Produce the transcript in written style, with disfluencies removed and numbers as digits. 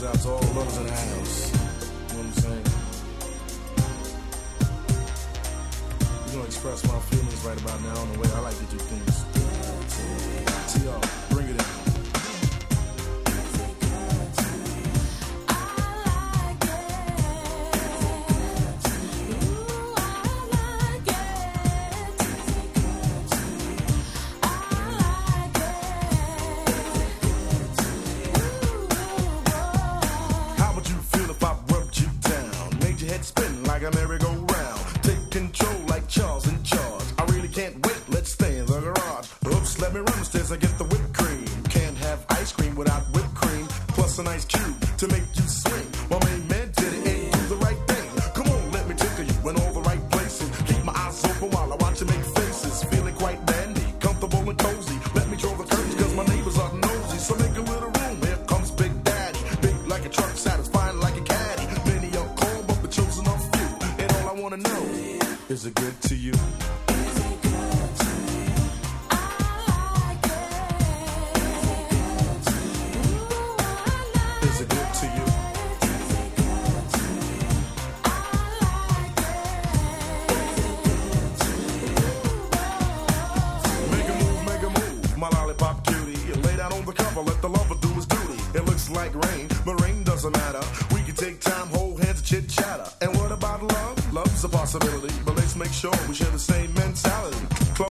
out to all the lovers in the house. You know what I'm saying? We're gonna express my feelings right about now on the way I like to do things. T.R., bring it in. Like a merry-go-round, take control like Charles in charge. I really can't wait, let's stay in the garage. Oops, let me run upstairs, I get the whipped cream. Can't have ice cream without whipped cream. Plus an ice cube to make you swing. My main man did it and do the right thing. Come on, let me tickle you in all the right places. Keep my eyes open while I watch you make faces. Feeling quite dandy, comfortable and cozy. Let me draw the curtains cause my neighbors are nosy. So make a little room, here comes Big Daddy. Big like a truck, satisfying like a caddy. Many are called but the chosen are few. And all I wanna know, is it good to you? Is it good to you? I like it. Is it good to you? Is it good to you? I like it. Make a move, my lollipop cutie. Lay down on the cover, let the lover do his duty. It looks like rain, but rain doesn't matter. We can take time, hold hands, chit chatter. And what about love? Love's a possibility, but let's make sure we share the same